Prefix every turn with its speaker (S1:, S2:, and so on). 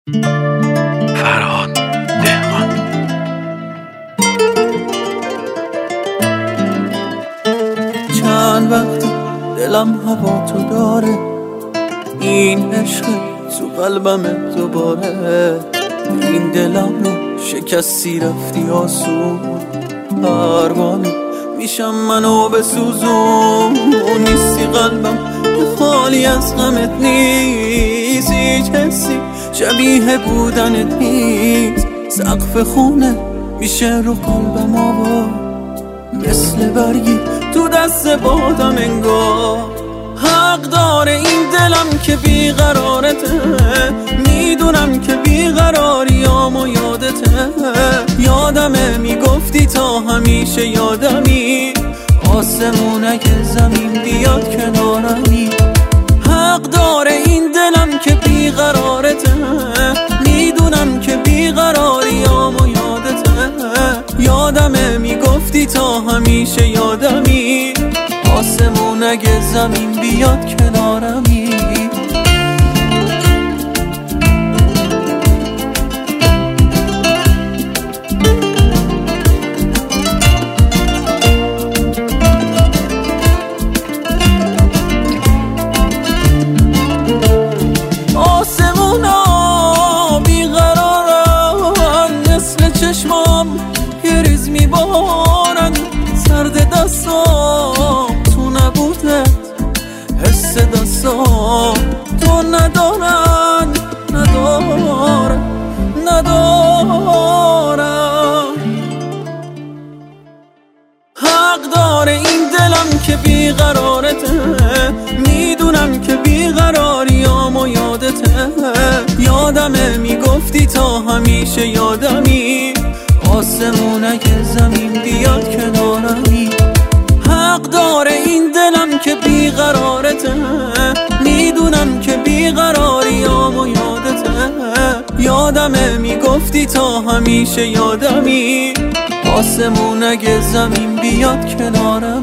S1: فرهاد دهقان.
S2: چند وقت دلم هوا تو داره، این عشق تو قلبم دوباره. این دلم رو شکستی رفتی آسون، پروانه میشم منو بسوزون. نیستی قلبم خالی از غمت نیست، هیچ حسی شبیه بودنت نیست. سقف خونه میشه رو قلبم آوا، مثل برگی تو دست بادم انگار. حق داره این دلم که بیقرارته، میدونم که بیقراریامو یادته. یادمه میگفتی تا همیشه یادمی، آسمون اگه زمین بیاد کنارمی. حق داره این دلم که بیقرارته، میدونم که بیقراریامو یادته. یادمه میگفتی تا همیشه یادمی، آسمون اگه زمین بیاد کنارمی. آسمونا بیقرارن، مثل چشمام یه ریز میبارن. سرد دستام تو نبودت، حس دستام تو ندارن. حق داره این دلم که بیقرارته، میدونم که بیقراریامو یادته. یادمه میگفتی تا همیشه یادمی، آسمون اگه زمین بیاد کنارمی. حق داره این دلم که بیقرارته، میدونم که بیقراریامو یادته. یادمه میگفتی تا همیشه یادمی، آسمون اگه زمین بیاد کنارم.